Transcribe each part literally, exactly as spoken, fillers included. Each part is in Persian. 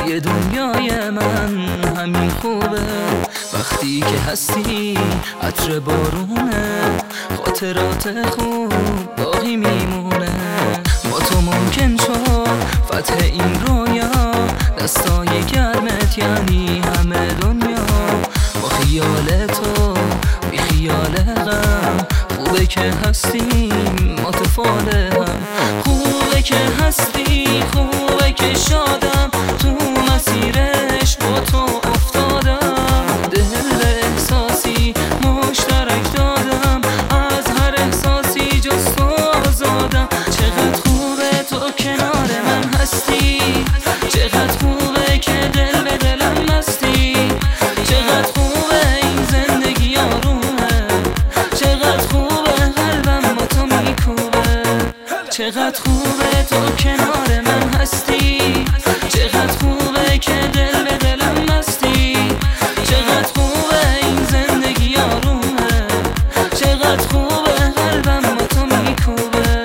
توی دنیای من همین خوبه وقتی که هستی عطر بارونه خاطرات خوب باقی میمونه با تو ممکن شد فتح این رویا دستای گرمت یعنی همه دنیا با خیال تو بی خیال غم خوبه که هستیم متفاله هم خوبه که هستی خوبه که شادم تو مسیرش با تو افتادم دل احساسی مشترک دادم از هر احساسی جز تو آزادم چقدر خوبه تو کنار من هستی چقدر خوبه که دل به دلم مستی چقدر خوبه این زندگی آرومه چقدر خوبه قلبم با تو میکوبه چقدر خوبه تو کنار من هستی چقدر خوبه که دل به دلم مستی چقدر خوبه این زندگی آرومه چقدر خوبه قلبم با تو میکوبه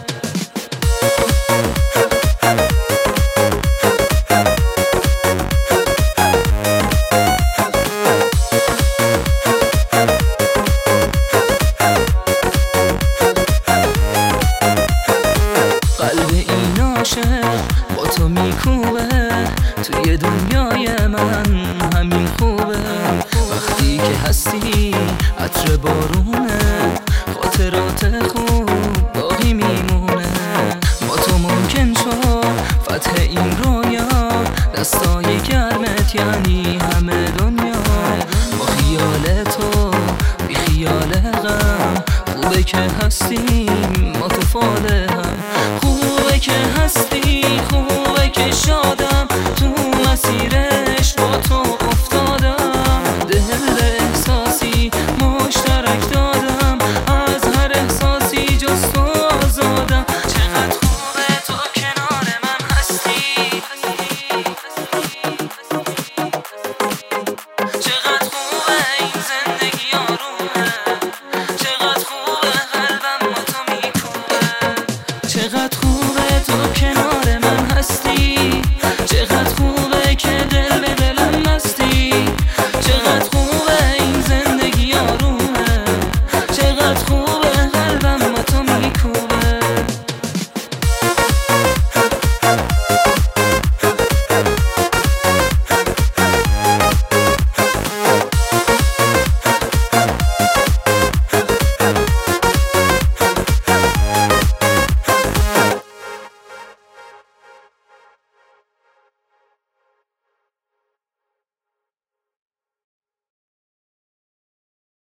قلب این عاشق با تو میکوبه توی دنیای من همین خوبه وقتی که هستی عطر بارونه خاطرات خوب باقی میمونه با تو ممکن شد فتح این رویا دستای گرمت یعنی همه دنیا با خیال تو بی خیال غم خوبه که هستیم متفاله هم خوبه که هستی خوبه که شادم تو مسیرش با تو افتادم دل احساسی مشترک دادم از هر احساسی جز تو آزادم چقدر خوبه تو کنار من هستی چقدر خوبه این زندگی آرومه چقدر خوبه قلبم با تو میکوبه چقدر خوبه تو کنار من هستی